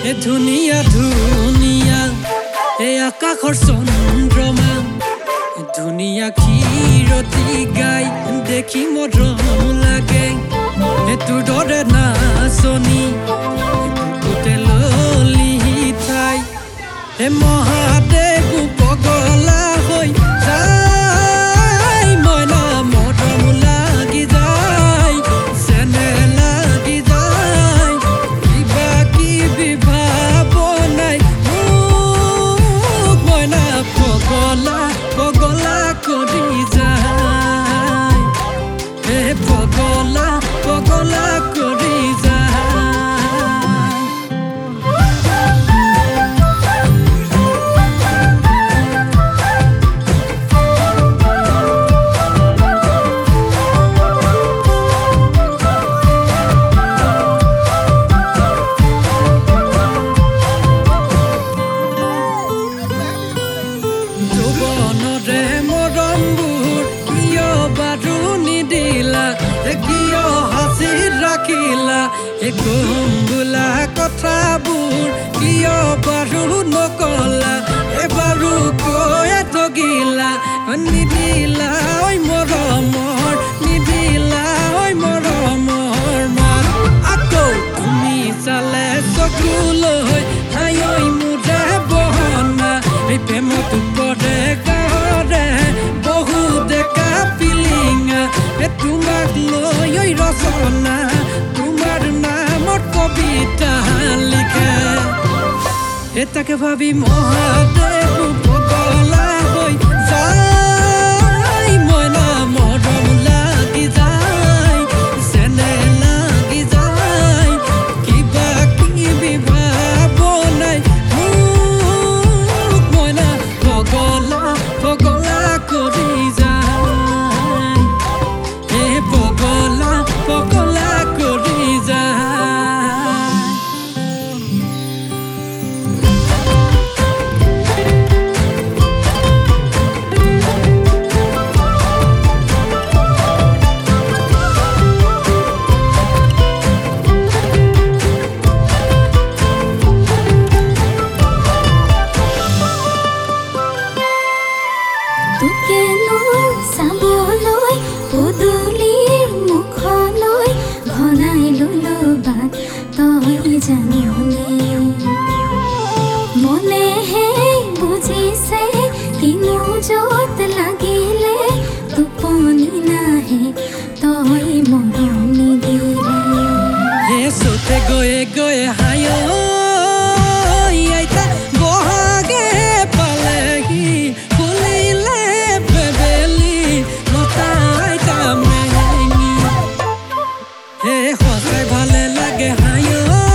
এ ধুনিয়া ধুনিয়া এ আকাশৰ চন্দ্ৰমা ধুনিয়া ক্ষীৰতি গাই দেখি মৰম লাগে তোৰ দৰে নাচনি বুকুতে ললি ঠাই হে মহাদেৱ পগলা হৈ যায় মইনা মৰম লাগি যায় চেনে লাগি যায় কিবা কিবি ভাৱনাই মোক মইনা পগলা পগলা কৰি যায় হে পগলা পগলা কৰি যায় যৌৱনৰে মৰমবোৰ কিয় বাৰু নিদিলা কিয় হাসি ৰাখিলা কম বোলা কথাবোৰ কিয় বাৰু নকলা এবাৰো কৈ ঠগিলা নিদিলা ঐ মৰমৰ নিদিলা ঐ মৰমৰ মাত আকৌ তুমি চালে চকুলৈ হাই ঐ মোৰে বহনা এই প্ৰেমত পৰে গাৰে বহু ডেকা পিলিঙা তোমাক লৈ ঐ ৰচনা তোমাৰ নামত কবিতা লিখে এটাকে ভাবি মহাদেৱ পগলা হৈ যায় মইনা মৰম লাগি যায় চেনে লাগি যায় কিবা কিবি ভাৱনাই মোক মইনা পগলা পগলা কৰি যায় হে পগলা পগলা কৰি যায় তোকে চাবলৈ পদূলিৰ মুখলৈ ঘনাই ললো বাট তই জাননে মনেহে বুজিছে কিনো যত লাগিলে টোপনি নাহে তই মৰম নিদিলে হে চোতে গয়ে গয়ে হায় আইতা বহাগে পালেহি ফুলিলে বেবেলি লতাই কামেঙি হে সঁচাই ভালে লাগে হায়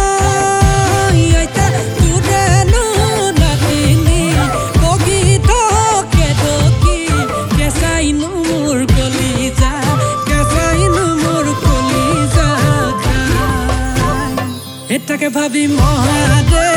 আইতা তোৰেনো নাতিনি বগীতকে ঢকি কেঁচাইনো মোৰ কলিজা কেঁচাইনো মোৰ কলিজা খাই এটাকে ভাবি মহাদেৱ